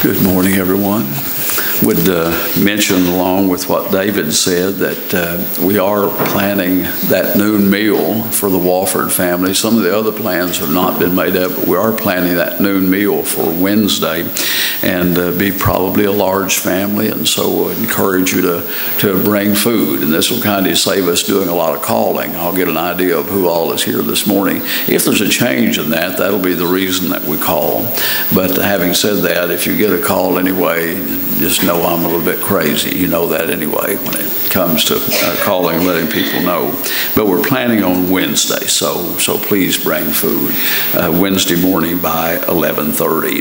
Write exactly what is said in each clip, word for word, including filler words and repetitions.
Good morning, everyone. Would uh, mention, along with what David said, that uh, we are planning that noon meal for the Wofford family. Some of the other plans have not been made up, but we are planning that noon meal for Wednesday, and uh, be probably a large family, and so I encourage you to, to bring food, and this will kind of save us doing a lot of calling. I'll get an idea of who all is here this morning. If there's a change in that, that'll be the reason that we call. But having said that, if you get a call anyway, just know I'm a little bit crazy. You know that anyway when it comes to uh, calling and letting people know. But we're planning on Wednesday, so so please bring food uh, Wednesday morning by eleven thirty.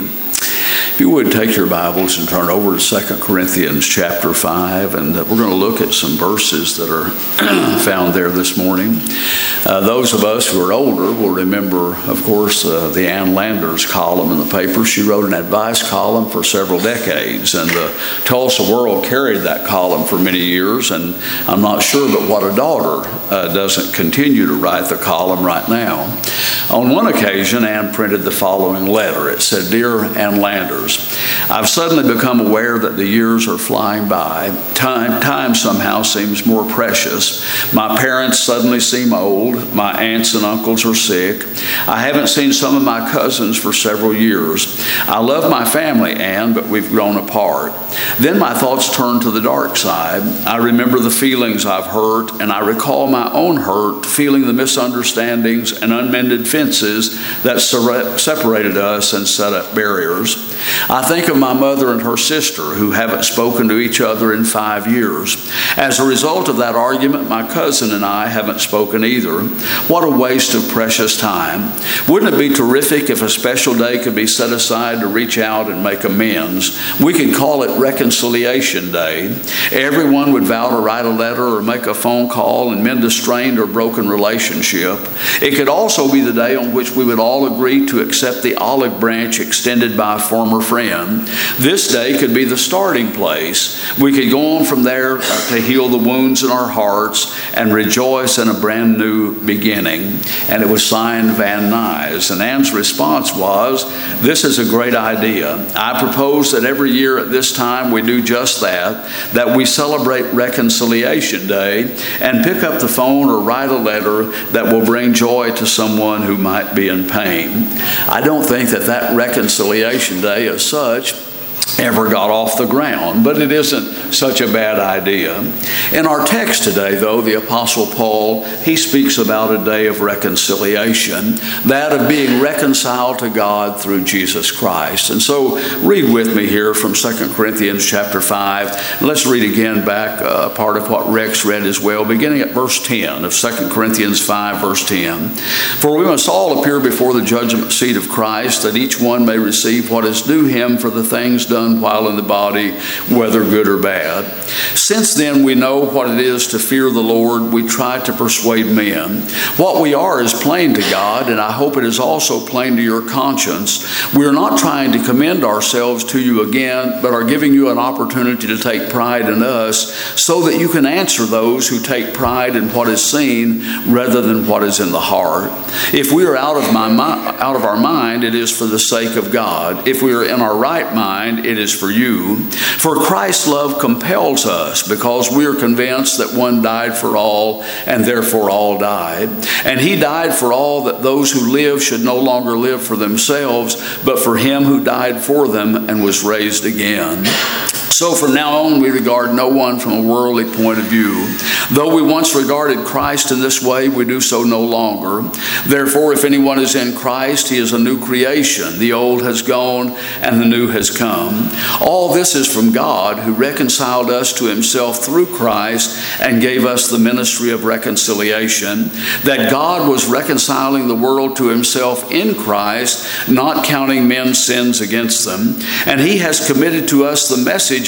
If you would take your Bibles and turn over to Second Corinthians chapter five, and we're going to look at some verses that are found there this morning. Uh, those of us who are older will remember, of course, uh, the Ann Landers column in the paper. She wrote an advice column for several decades, and the Tulsa World carried that column for many years, and I'm not sure but what a daughter uh, doesn't continue to write the column right now. On one occasion, Ann printed the following letter. It said, "Dear Ann Landers, I've suddenly become aware that the years are flying by. Time, time somehow seems more precious. My parents suddenly seem old. My aunts and uncles are sick. I haven't seen some of my cousins for several years. I love my family, Ann, but we've grown apart. Then my thoughts turn to the dark side. I remember the feelings I've hurt, and I recall my own hurt, feeling the misunderstandings and unmended fences that separated us and set up barriers. I think of my mother and her sister who haven't spoken to each other in five years. As a result of that argument, my cousin and I haven't spoken either. What a waste of precious time. Wouldn't it be terrific if a special day could be set aside to reach out and make amends? We could call it Reconciliation Day. Everyone would vow to write a letter or make a phone call and mend a strained or broken relationship. It could also be the day on which we would all agree to accept the olive branch extended by a former friend. This day could be the starting place. We could go on from there to heal the wounds in our hearts and rejoice in a brand new beginning." And it was signed Van Nuys. And Ann's response was, "This is a great idea. I propose that every year at this time we do just that, that we celebrate Reconciliation Day and pick up the phone or write a letter that will bring joy to someone who might be in pain." I don't think that that Reconciliation Day as such ever got off the ground, but it isn't such a bad idea. In our text today, though, the Apostle Paul, he speaks about a day of reconciliation, that of being reconciled to God through Jesus Christ. And so read with me here from Second Corinthians chapter five. Let's read again back uh, part of what Rex read as well, beginning at verse ten of Second Corinthians five, verse ten. "For we must all appear before the judgment seat of Christ, that each one may receive what is due him for the things done while in the body, whether good or bad. Since then we know what it is to fear the Lord, we try to persuade men. What we are is plain to God, and I hope it is also plain to your conscience. We are not trying to commend ourselves to you again, but are giving you an opportunity to take pride in us, so that you can answer those who take pride in what is seen rather than what is in the heart. If we are out of my out of our mind, it is for the sake of God. If we are in our right mind, it is for you. For Christ's love compels us, because we are convinced that one died for all, and therefore all died. And he died for all, that those who live should no longer live for themselves, but for him who died for them and was raised again. So from now on, we regard no one from a worldly point of view. Though we once regarded Christ in this way, we do so no longer. Therefore, if anyone is in Christ, he is a new creation. The old has gone and the new has come. All this is from God, who reconciled us to himself through Christ and gave us the ministry of reconciliation, that God was reconciling the world to himself in Christ, not counting men's sins against them. And he has committed to us the message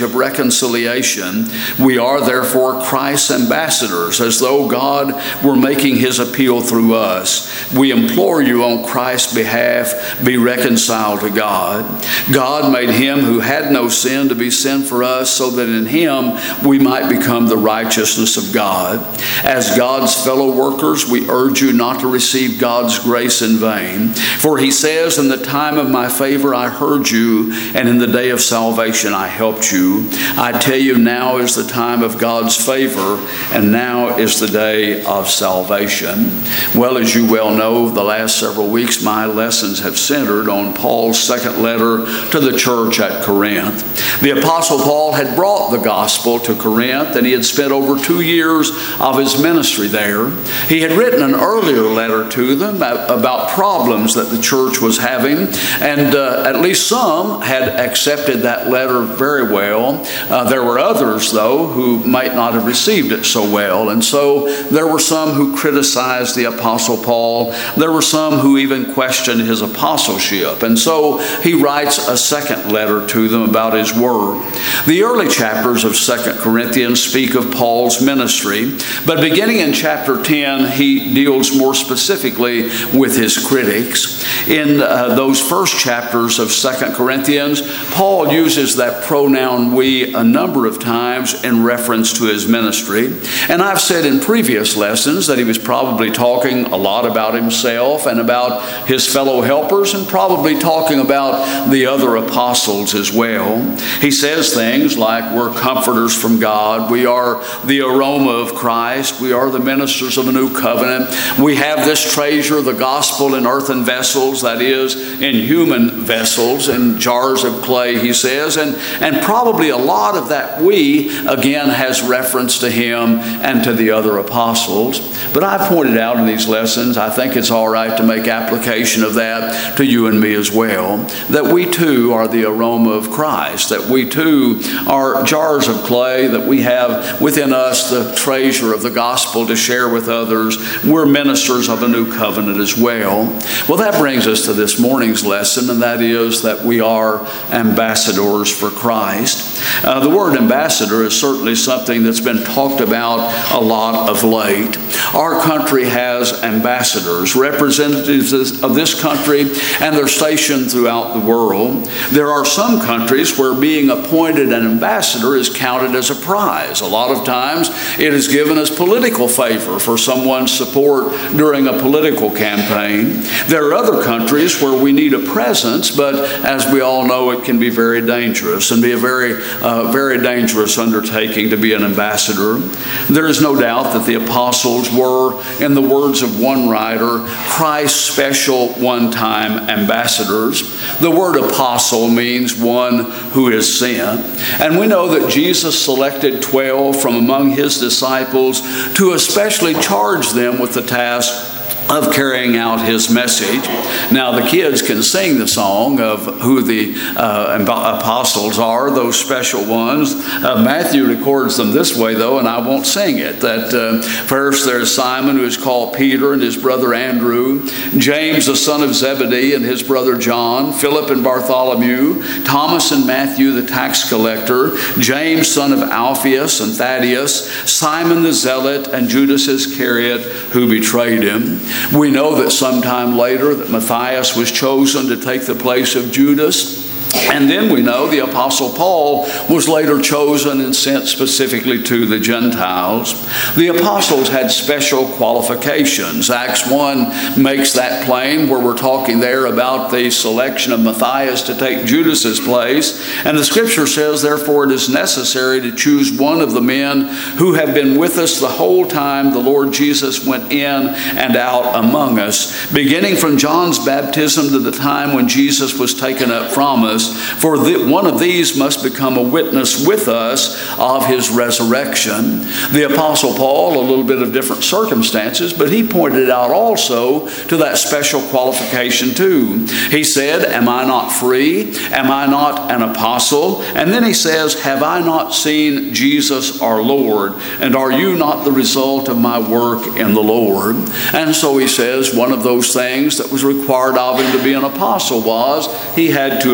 of reconciliation. We are therefore Christ's ambassadors, as though God were making his appeal through us. We implore you on Christ's behalf, be reconciled to God. God made him who had no sin to be sin for us, so that in him we might become the righteousness of God. As God's fellow workers, we urge you not to receive God's grace in vain. For he says, in the time of my favor I heard you, and in the day of salvation I helped you. I tell you, now is the time of God's favor, and now is the day of salvation. Well, as you well know, the last several weeks my lessons have centered on Paul's second letter to the church at Corinth. The Apostle Paul had brought the gospel to Corinth, and he had spent over two years of his ministry there. He had written an earlier letter to them about problems that the church was having, and uh, at least some had accepted that letter very well. Uh, there were others, though, who might not have received it so well, and so there were some who criticized the Apostle Paul. There were some who even questioned his apostleship, and so he writes a second letter to them about his work. The early chapters of Second Corinthians speak of Paul's ministry, but beginning in chapter ten, he deals more specifically with his critics. In uh, those first chapters of Second Corinthians, Paul uses that pronoun we a number of times in reference to his ministry. And I've said in previous lessons that he was probably talking a lot about himself and about his fellow helpers, and probably talking about the other apostles as well. He says things like, we're comforters from God, we are the aroma of Christ, we are the ministers of a new covenant, we have this treasure, the gospel, in earthen vessels, that is, in human vessels, in jars of clay, he says, and, and probably a lot of that we, again, has reference to him and to the other apostles. But I've pointed out in these lessons, I think it's all right to make application of that to you and me as well, that we too are the aroma of Christ, that we too are jars of clay, that we have within us the treasure of the gospel to share with others. We're ministers of a new covenant as well. Well, that brings us to this morning's lesson, and that is that we are ambassadors for Christ. Uh, the word ambassador is certainly something that's been talked about a lot of late. Our country has ambassadors, representatives of this country, and they're stationed throughout the world. There are some countries where being appointed an ambassador is counted as a prize. A lot of times it is given as political favor for someone's support during a political campaign. There are other countries where we need a presence, but as we all know, it can be very dangerous and be a very, uh, very dangerous undertaking to be an ambassador. There is no doubt that the apostles were, in the words of one writer, Christ's special one-time ambassadors. The word apostle means one who is sent. And we know that Jesus selected twelve from among his disciples to especially charge them with the task of carrying out his message. Now, the kids can sing the song of who the uh, apostles are, those special ones. Uh, Matthew records them this way, though, and I won't sing it. That uh, first there's Simon, who is called Peter, and his brother Andrew, James, the son of Zebedee, and his brother John, Philip and Bartholomew, Thomas and Matthew, the tax collector, James, son of Alphaeus and Thaddeus, Simon the Zealot, and Judas Iscariot, who betrayed him. We know that sometime later that Matthias was chosen to take the place of Judas. And then we know the Apostle Paul was later chosen and sent specifically to the Gentiles. The apostles had special qualifications. Acts one makes that plain, where we're talking there about the selection of Matthias to take Judas's place. And the scripture says, therefore, it is necessary to choose one of the men who have been with us the whole time the Lord Jesus went in and out among us, beginning from John's baptism to the time when Jesus was taken up from us. For the, one of these must become a witness with us of his resurrection. The Apostle Paul, a little bit of different circumstances, but he pointed out also to that special qualification too. He said, am I not free? Am I not an apostle? And then he says, have I not seen Jesus our Lord? And are you not the result of my work in the Lord? And so he says, one of those things that was required of him to be an apostle was he had to have seen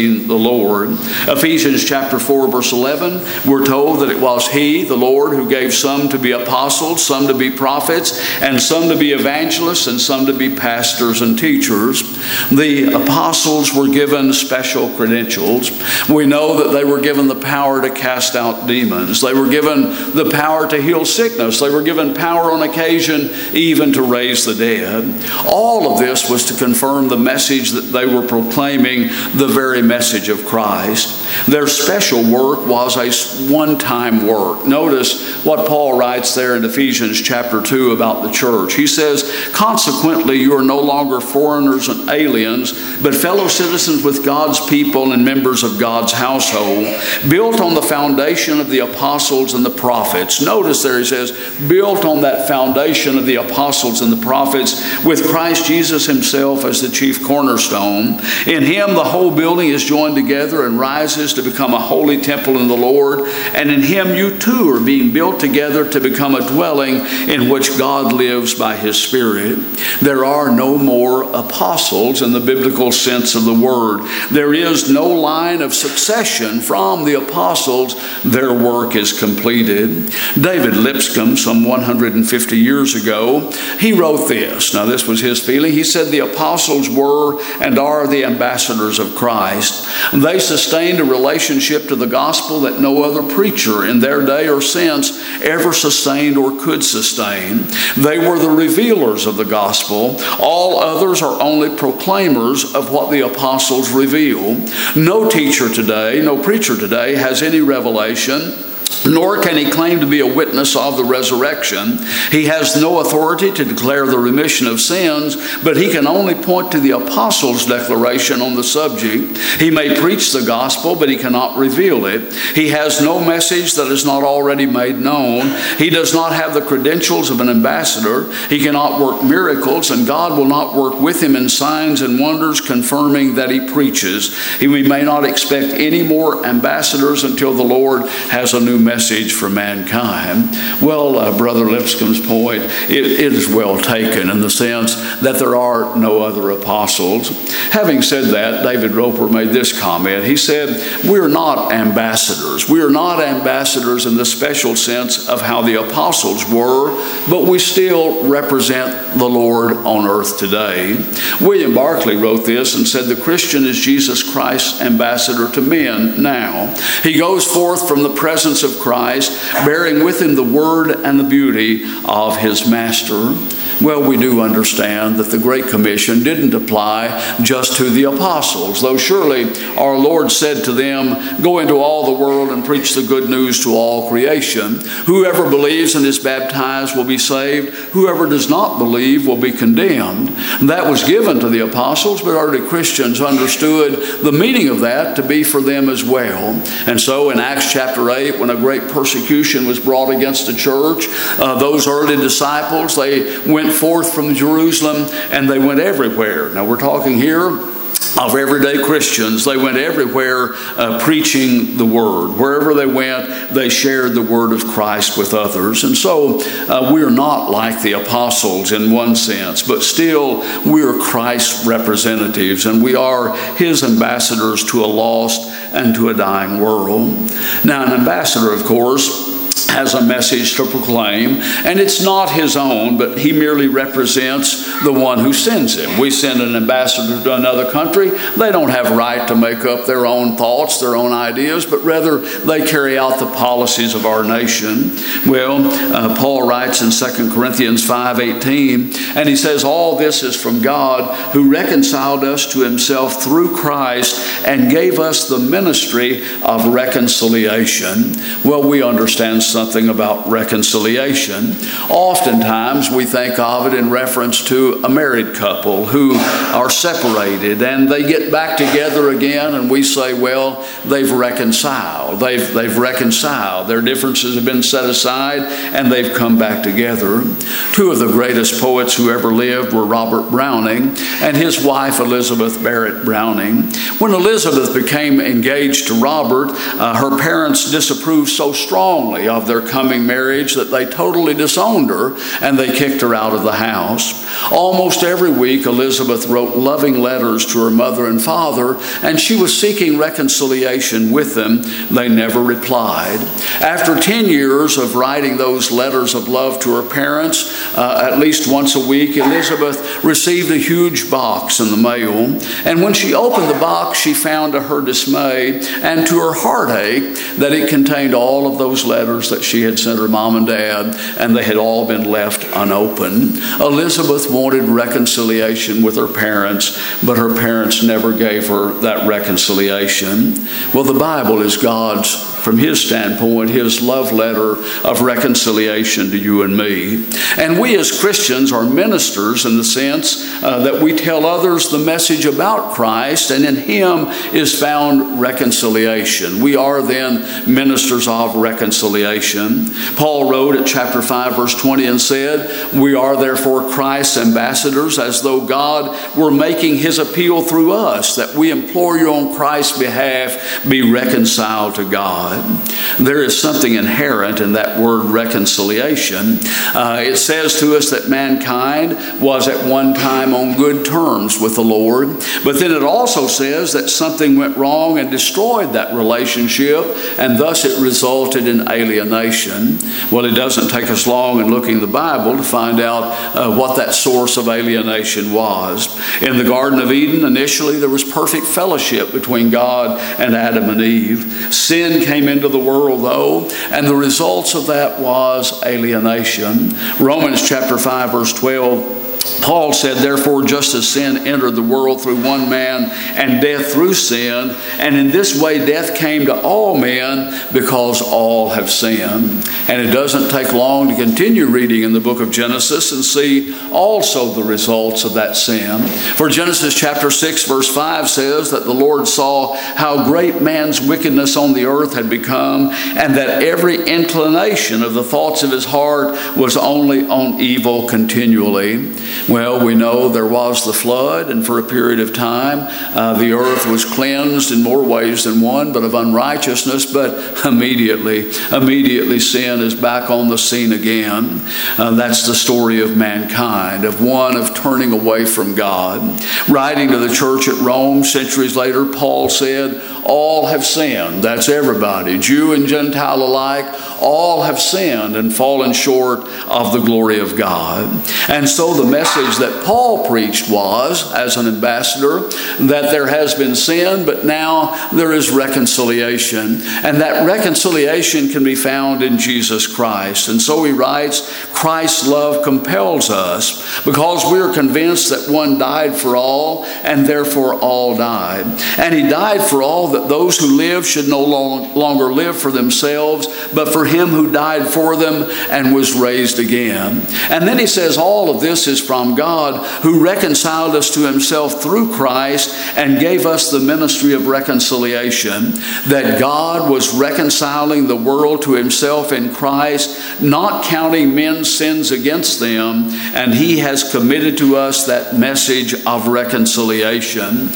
praising the Lord. Ephesians chapter four, verse eleven, we're told that it was He, the Lord, who gave some to be apostles, some to be prophets, and some to be evangelists, and some to be pastors and teachers. The apostles were given special credentials. We know that they were given the power to cast out demons. They were given the power to heal sickness. They were given power on occasion even to raise the dead. All of this was to confirm the message that they were proclaiming, the very message of Christ. Their special work was a one-time work. Notice what Paul writes there in Ephesians chapter two about the church. He says, consequently, you are no longer foreigners and aliens, but fellow citizens with God's people and members of God's household, built on the foundation of the apostles and the prophets. Notice there he says, built on that foundation of the apostles and the prophets, with Christ Jesus himself as the chief cornerstone. In him the whole building is joined together and rises to become a holy temple in the Lord. And in him you too are being built together to become a dwelling in which God lives by his Spirit. There are no more apostles in the biblical sense of the word. There is no line of succession from the apostles. Their work is completed. David Lipscomb, some one hundred fifty years ago, he wrote this. Now, this was his feeling. He said, the apostles were and are the ambassadors of Christ. They sustained a relationship to the gospel that no other preacher in their day or since ever sustained or could sustain. They were the revealers of the gospel. All others are only proclaimers of what the apostles reveal. No teacher today, no preacher today has any revelation, nor can he claim to be a witness of the resurrection. He has no authority to declare the remission of sins, but he can only point to the apostles' declaration on the subject. He may preach the gospel, but he cannot reveal it. He has no message that is not already made known. He does not have the credentials of an ambassador. He cannot work miracles, and God will not work with him in signs and wonders confirming that he preaches. We may not expect any more ambassadors until the Lord has a new message for mankind. Well, uh, Brother Lipscomb's point, it, it is well taken in the sense that there are no other apostles. Having said that, David Roper made this comment. He said, we're not ambassadors. We are not ambassadors in the special sense of how the apostles were, but we still represent the Lord on earth today. William Barclay wrote this and said, the Christian is Jesus Christ's ambassador to men now. He goes forth from the presence of Christ, bearing with him the word and the beauty of his master. Well, we do understand that the Great Commission didn't apply just to the apostles, though surely our Lord said to them, go into all the world and preach the good news to all creation. Whoever believes and is baptized will be saved. Whoever does not believe will be condemned. That was given to the apostles, but early Christians understood the meaning of that to be for them as well. And so in Acts chapter eight, when a great persecution was brought against the church, uh, those early disciples, they went forth from Jerusalem and they went everywhere. Now we're talking here of everyday Christians. They went everywhere uh, preaching the word. Wherever they went, they shared the word of Christ with others. And so uh, we're not like the apostles in one sense, but still we're Christ's representatives, and we are his ambassadors to a lost and to a dying world. Now, an ambassador, of course, has a message to proclaim, and it's not his own, but he merely represents the one who sends him. We send an ambassador to another country. They don't have right to make up their own thoughts, their own ideas, but rather they carry out the policies of our nation. Well, uh, Paul writes in Second Corinthians five eighteen, and he says, all this is from God, who reconciled us to himself through Christ and gave us the ministry of reconciliation. Well, we understand something about reconciliation. Oftentimes we think of it in reference to a married couple who are separated and they get back together again, and we say, well, they've reconciled. They've, they've reconciled. Their differences have been set aside and they've come back together. Two of the greatest poets who ever lived were Robert Browning and his wife Elizabeth Barrett Browning. When Elizabeth became engaged to Robert, uh, her parents disapproved so strongly of of their coming marriage that they totally disowned her and they kicked her out of the house. Almost every week, Elizabeth wrote loving letters to her mother and father, and she was seeking reconciliation with them. They never replied. After ten years of writing those letters of love to her parents, uh, at least once a week, Elizabeth received a huge box in the mail. And when she opened the box, she found to her dismay and to her heartache that it contained all of those letters that she had sent her mom and dad, and they had all been left unopened. Elizabeth wanted reconciliation with her parents, but her parents never gave her that reconciliation. Well, the Bible is God's, from his standpoint, his love letter of reconciliation to you and me. And we as Christians are ministers in the sense uh, that we tell others the message about Christ, and in him is found reconciliation. We are then ministers of reconciliation. Paul wrote at chapter five, verse twenty, and said, "We are therefore Christ's ambassadors, as though God were making his appeal through us, that we implore you on Christ's behalf, be reconciled to God." There is something inherent in that word reconciliation. Uh, it says to us that mankind was at one time on good terms with the Lord, but then it also says that something went wrong and destroyed that relationship, and thus it resulted in alienation. Well, it doesn't take us long in looking in the Bible to find out uh, what that source of alienation was. In the Garden of Eden, initially there was perfect fellowship between God and Adam and Eve. Sin came into the world, though, and the results of that was alienation. Romans chapter five, verse twelve, Paul said, "Therefore, just as sin entered the world through one man, and death through sin, and in this way death came to all men because all have sinned." And it doesn't take long to continue reading in the book of Genesis and see also the results of that sin. For Genesis chapter six, verse five says that the Lord saw how great man's wickedness on the earth had become, and that every inclination of the thoughts of his heart was only on evil continually. Well, we know there was the flood, and for a period of time, uh, the earth was cleansed in more ways than one, but of unrighteousness. But immediately, immediately sin is back on the scene again. Uh, that's the story of mankind, of one of turning away from God. Writing to the church at Rome centuries later, Paul said, "All have sinned." That's everybody, Jew and Gentile alike. All have sinned and fallen short of the glory of God. And so the message that Paul preached was, as an ambassador, that there has been sin, but now there is reconciliation. And that reconciliation can be found in Jesus Christ. And so he writes, "Christ's love compels us, because we are convinced that one died for all, and therefore all died. And he died for all, that those who live should no longer live for themselves, but for him who died for them and was raised again." And then he says, all of this is from God, who reconciled us to himself through Christ and gave us the ministry of reconciliation. That God was reconciling the world to himself in Christ, not counting men's sins against them, and he has committed to us that message of reconciliation.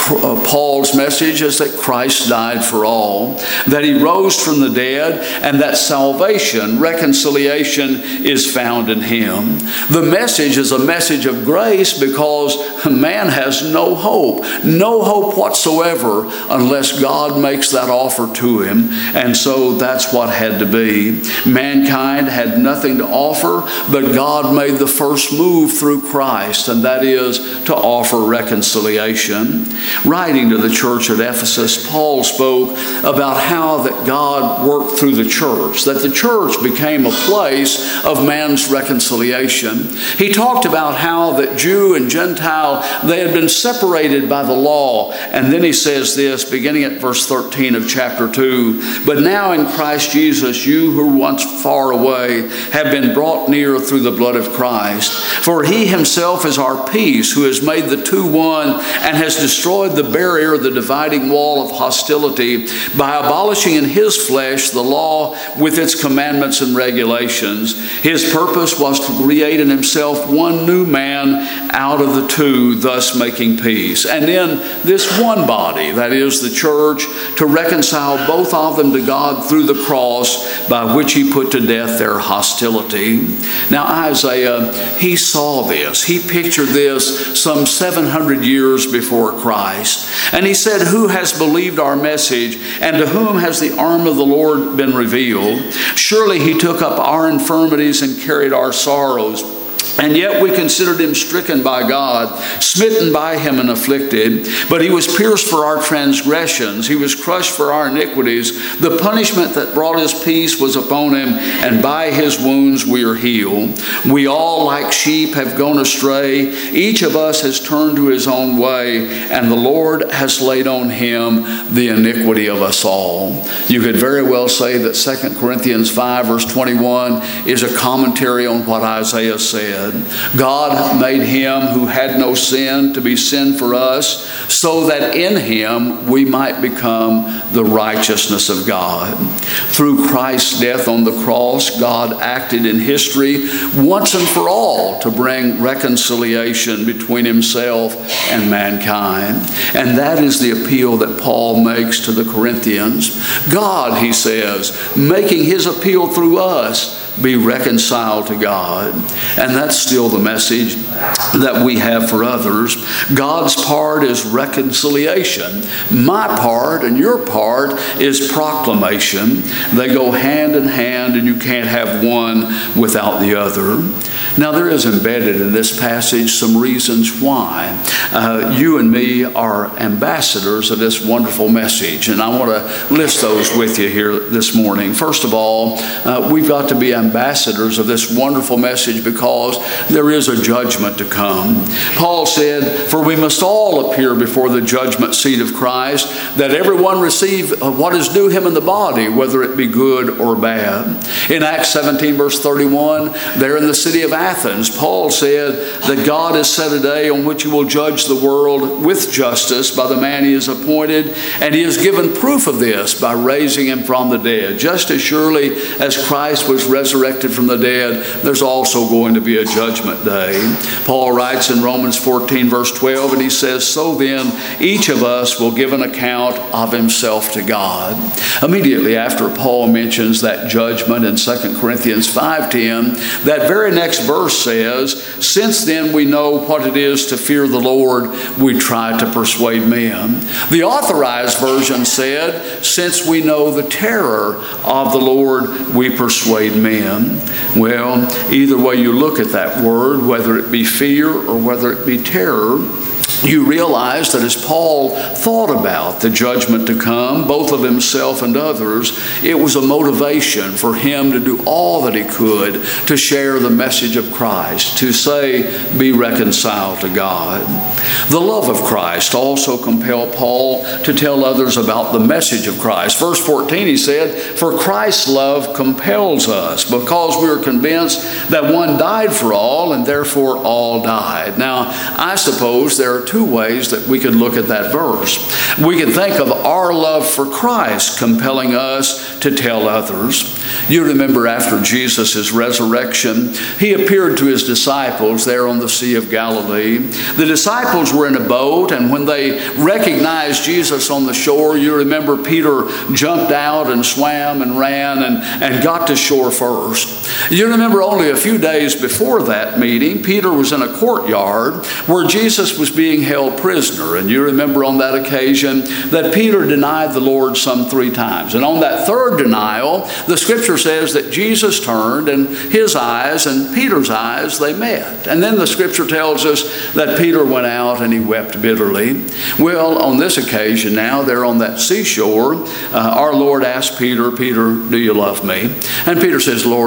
Paul's message is that Christ died for all, that he rose from the dead, and that salvation, reconciliation, is found in him. The message is a message of grace, because man has no hope, no hope whatsoever, unless God makes that offer to him. And so that's what had to be. Mankind had nothing to offer, but God made the first move through Christ, and that is to offer reconciliation. Writing to the church at Ephesus, Paul spoke about how that God worked through the church, that the church became a place of man's reconciliation. He talked about how that Jew and Gentile, they had been separated by the law. And then he says this, beginning at verse thirteen of chapter two, "But now in Christ Jesus, you who were once far away have been brought near through the blood of Christ. For he himself is our peace, who has made the two one, and has destroyed the barrier, the dividing wall of hostility by abolishing in his flesh the law with its commandments and regulations. His purpose was to create in himself one new man out of the two, thus making peace. And in this one body, that is the church, to reconcile both of them to God through the cross, by which he put to death their hostility. Now Isaiah, he saw this. He pictured this some seven hundred years before Christ. And he said, who has believed our message, and to whom has the arm of the Lord been revealed? Surely he took up our infirmities and carried our sorrows. And yet we considered him stricken by God, smitten by him and afflicted. But he was pierced for our transgressions. He was crushed for our iniquities. The punishment that brought us peace was upon him, and by his wounds we are healed. We all like sheep have gone astray. Each of us has turned to his own way, and the Lord has laid on him the iniquity of us all. You could very well say that Second Corinthians five verse twenty-one is a commentary on what Isaiah said. God made him who had no sin to be sin for us, so that in him we might become the righteousness of God. Through Christ's death on the cross, God acted in history once and for all to bring reconciliation between himself and mankind. And that is the appeal that Paul makes to the Corinthians. God, he says, making his appeal through us, be reconciled to God. And that's still the message that we have for others. God's part is reconciliation. My part and your part is proclamation. They go hand in hand, and you can't have one without the other. Now, there is embedded in this passage some reasons why uh, you and me are ambassadors of this wonderful message. And I want to list those with you here this morning. First of all, uh, we've got to be ambassadors of this wonderful message because there is a judgment to come. Paul said, for we must all appear before the judgment seat of Christ, that everyone receive what is due him in the body, whether it be good or bad. In Acts seventeen verse thirty-one, there in the city of Athens, Paul said that God has set a day on which he will judge the world with justice by the man he has appointed, and he has given proof of this by raising him from the dead. Just as surely as Christ was resurrected from the dead, there's also going to be a judgment day. Paul writes in Romans fourteen verse twelve, and he says, so then each of us will give an account of himself to God. Immediately after Paul mentions that judgment in Second Corinthians five ten, that very next verse says, since then we know what it is to fear the Lord, we try to persuade men. The Authorized Version said, since we know the terror of the Lord, we persuade men. Well, either way you look at that word, whether it be fear or whether it be terror, you realize that as Paul thought about the judgment to come, both of himself and others, it was a motivation for him to do all that he could to share the message of Christ, to say, be reconciled to God. The love of Christ also compelled Paul to tell others about the message of Christ. Verse fourteen, he said, for Christ's love compels us, because we are convinced that one died for all, and therefore all died. Now, I suppose there are two ways that we could look at that verse. We could think of our love for Christ compelling us to tell others. You remember after Jesus' resurrection, he appeared to his disciples there on the Sea of Galilee. The disciples were in a boat, and when they recognized Jesus on the shore, you remember Peter jumped out and swam and ran and, and got to shore first. You remember only a few days before that meeting, Peter was in a courtyard where Jesus was being held prisoner. And you remember on that occasion that Peter denied the Lord some three times. And on that third denial, the scripture says that Jesus turned, and his eyes and Peter's eyes, they met. And then the scripture tells us that Peter went out and he wept bitterly. Well, on this occasion now, they're on that seashore. Uh, our Lord asked Peter, Peter, do you love me? And Peter says, Lord, you know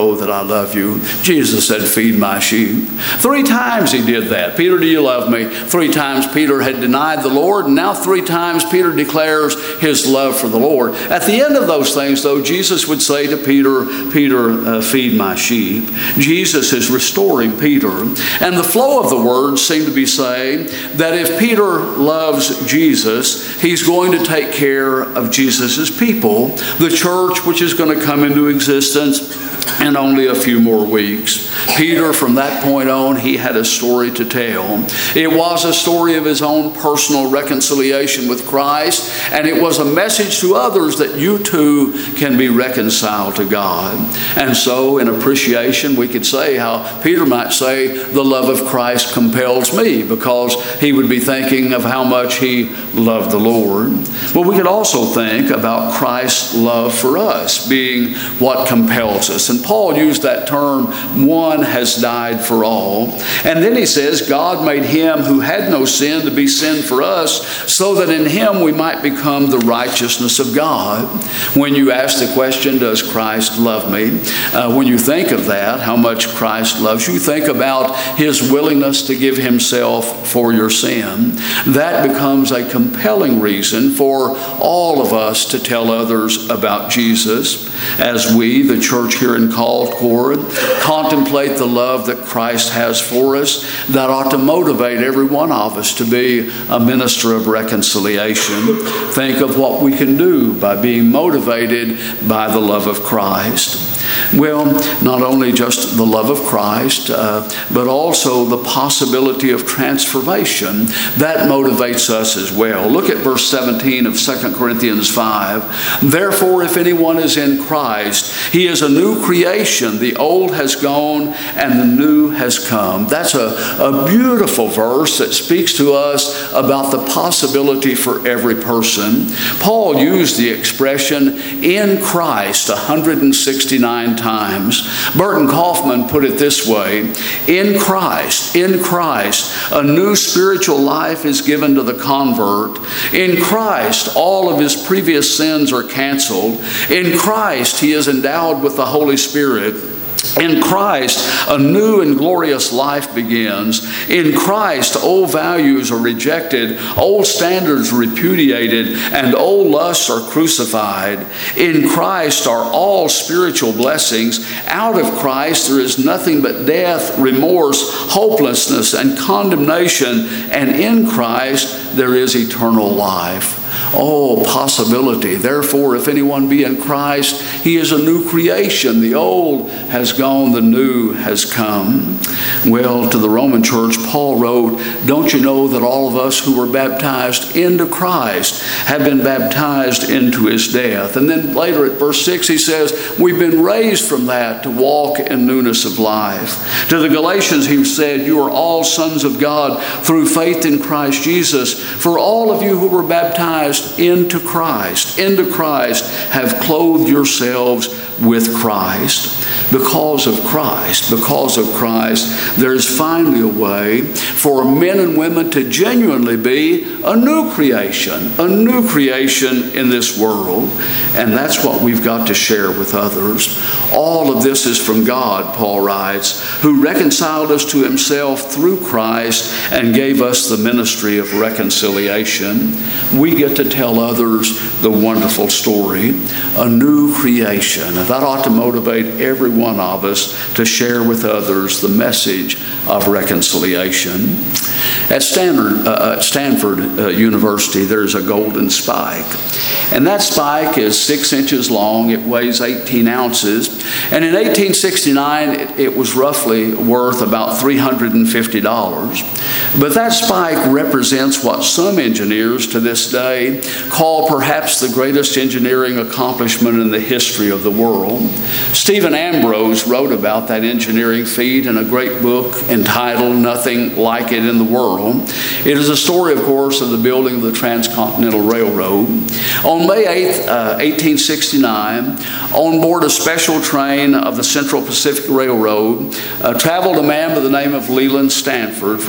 know that I love you? Jesus said, feed my sheep. Three times he did that. Peter, do you love me? Three times Peter had denied the Lord, and now three times Peter declares his love for the Lord. At the end of those things, though, Jesus would say to Peter, Peter, uh, feed my sheep. Jesus is restoring Peter. And the flow of the words seem to be saying that if Peter loves Jesus, he's going to take care of Jesus' people, the church which is going to come into existence in only a few more weeks. Peter, from that point on, he had a story to tell. It was a story of his own personal reconciliation with Christ, and it was a message to others that you too can be reconciled to God. And so, in appreciation, we could say how Peter might say, the love of Christ compels me, because he would be thinking of how much he loved the Lord. Well, we could also think about Christ's love for us being what compels us. And Paul used that term, one has died for all. And then he says, God made him who had no sin to be sin for us, so that in him we might become the righteousness of God. When you ask the question, does Christ love me? Uh, when you think of that, how much Christ loves you, think about his willingness to give himself for your sin. That becomes a compelling reason for all of us to tell others about Jesus. As we, the church here in Concord, contemplate the love that Christ has for us, that ought to motivate every one of us to be a minister of reconciliation. Think of what we can do by being motivated by the love of Christ. Well, not only just the love of Christ, uh, but also the possibility of transformation. That motivates us as well. Look at verse seventeen of Second Corinthians five. Therefore, if anyone is in Christ, he is a new creation. The old has gone and the new has come. That's a, a beautiful verse that speaks to us about the possibility for every person. Paul used the expression in Christ one hundred sixty-nine times. Burton Kaufman put it this way: in Christ, in Christ, a new spiritual life is given to the convert. In Christ, all of his previous sins are canceled. In Christ, he is endowed with the Holy Spirit. In Christ, a new and glorious life begins. In Christ, old values are rejected, old standards repudiated, and old lusts are crucified. In Christ are all spiritual blessings. Out of Christ, there is nothing but death, remorse, hopelessness, and condemnation. And in Christ, there is eternal life. Oh, possibility. Therefore, if anyone be in Christ, he is a new creation. The old has gone, the new has come. Well, to the Roman church, Paul wrote, don't you know that all of us who were baptized into Christ have been baptized into his death? And then later at verse six, he says, we've been raised from that to walk in newness of life. To the Galatians, he said, you are all sons of God through faith in Christ Jesus. For all of you who were baptized into Christ, into Christ, have clothed yourselves with Christ. Because of Christ, because of Christ, there's finally a way for men and women to genuinely be a new creation, a new creation in this world. And that's what we've got to share with others. All of this is from God, Paul writes, who reconciled us to himself through Christ and gave us the ministry of reconciliation. We get to tell others the wonderful story, a new creation. And that ought to motivate every one of us to share with others the message of reconciliation. At Stanford, uh, Stanford uh, University, there's a golden spike. And that spike is six inches long. It weighs eighteen ounces. And in eighteen sixty-nine, it, it was roughly worth about three hundred fifty dollars. But that spike represents what some engineers to this day call perhaps the greatest engineering accomplishment in the history of the world. Stephen Ambrose wrote about that engineering feat in a great book entitled Nothing Like It in the World. It is a story, of course, of the building of the Transcontinental Railroad. On May eighth, uh, eighteen sixty-nine, on board a special train of the Central Pacific Railroad, uh, traveled a man by the name of Leland Stanford, for whom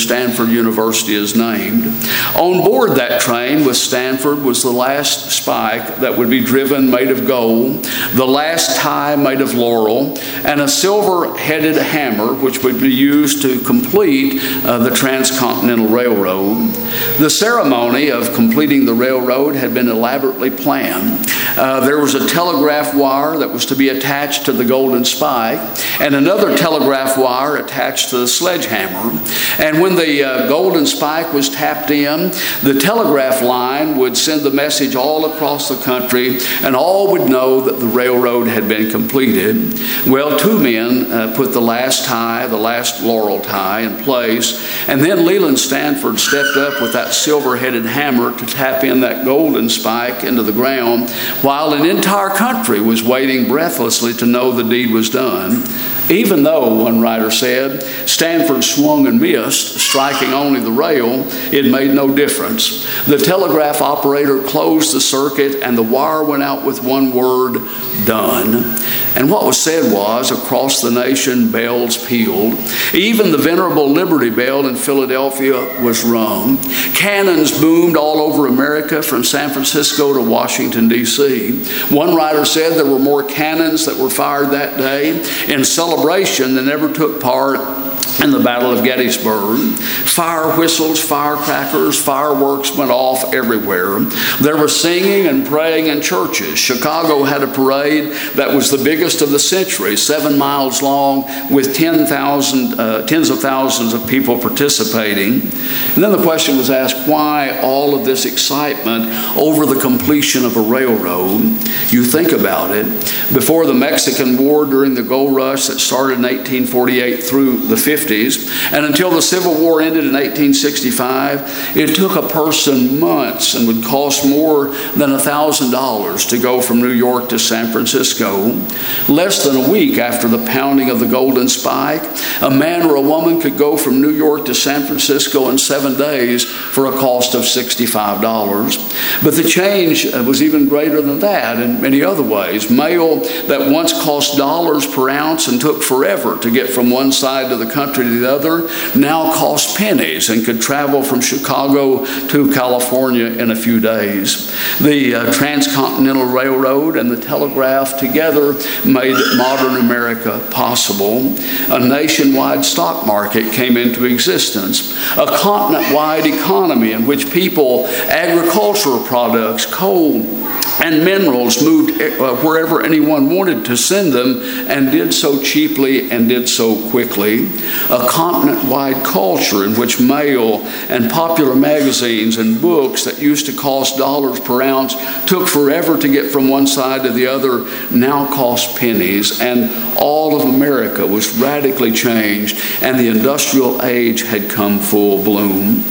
Stanford University is named. On board that train with Stanford was the last spike that would be driven made of gold, the last tie made of laurel, and a silver-headed hammer which would be used to complete uh, the Transcontinental Railroad. The ceremony of completing the railroad had been elaborately planned. Uh, there was a telegraph wire that was to be attached to the golden spike, and another telegraph wire attached to the sledgehammer. And when the uh, golden spike was tapped in, the telegraph line would send the message all across the country, and all would know that the railroad had been completed. Well, two men uh, put the last tie, the last laurel tie, in place, and then Leland Stanford stepped up with that silver-headed hammer to tap in that golden spike into the ground, while an entire country was waiting breathlessly to know the deed was done. Even though, one writer said, Stanford swung and missed, striking only the rail, it made no difference. The telegraph operator closed the circuit, and the wire went out with one word, done. And what was said was, across the nation, bells pealed. Even the venerable Liberty Bell in Philadelphia was rung. Cannons boomed all over America, from San Francisco to Washington, D C One writer said there were more cannons that were fired that day in celebration than ever took part in the Battle of Gettysburg. Fire whistles, firecrackers, fireworks went off everywhere. There was singing and praying in churches. Chicago had a parade that was the biggest of the century, seven miles long, with ten thousand, uh, tens of thousands of people participating. And then the question was asked, why all of this excitement over the completion of a railroad? You think about it. Before the Mexican War, during the gold rush that started in eighteen forty-eight through the fifties, and until the Civil War ended in eighteen sixty-five, it took a person months and would cost more than one thousand dollars to go from New York to San Francisco. Less than a week after the pounding of the golden spike, a man or a woman could go from New York to San Francisco in seven days for a cost of sixty-five dollars. But the change was even greater than that in many other ways. Mail that once cost dollars per ounce and took forever to get from one side of the country to the other now cost pennies and could travel from Chicago to California in a few days. The uh, Transcontinental Railroad and the telegraph together made modern America possible. A nationwide stock market came into existence. A continent-wide economy in which people, agricultural products, coal, and minerals moved uh, wherever anyone wanted to send them, and did so cheaply and did so quickly. A continent-wide culture in which mail and popular magazines and books that used to cost dollars per ounce took forever to get from one side to the other now cost pennies, and all of America was radically changed, and the industrial age had come full bloom.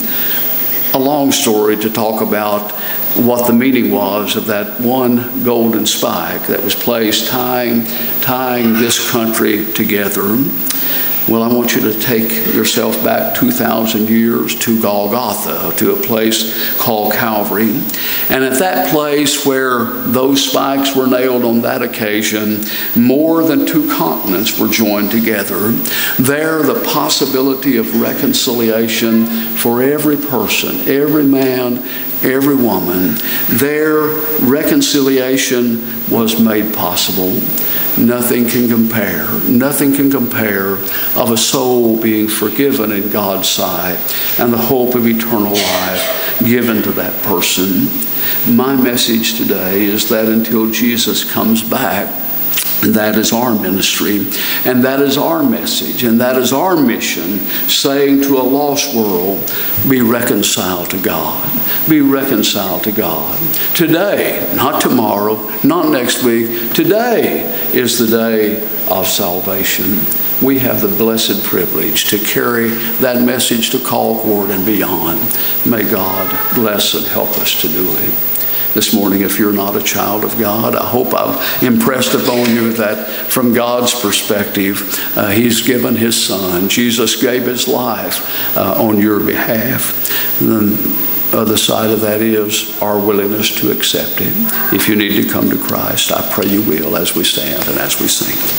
A long story to talk about what the meaning was of that one golden spike that was placed tying, tying this country together. Well, I want you to take yourself back two thousand years to Golgotha, to a place called Calvary. And at that place where those spikes were nailed on that occasion, more than two continents were joined together. There, the possibility of reconciliation for every person, every man, every woman, their reconciliation was made possible. Nothing can compare, nothing can compare of a soul being forgiven in God's sight and the hope of eternal life given to that person. My message today is that until Jesus comes back, that is our ministry, and that is our message, and that is our mission, saying to a lost world, be reconciled to God. Be reconciled to God. Today, not tomorrow, not next week, today is the day of salvation. We have the blessed privilege to carry that message to Colcord and beyond. May God bless and help us to do it. This morning, if you're not a child of God, I hope I've impressed upon you that from God's perspective, uh, He's given His Son. Jesus gave His life uh, on your behalf. And the other side of that is our willingness to accept Him. If you need to come to Christ, I pray you will as we stand and as we sing.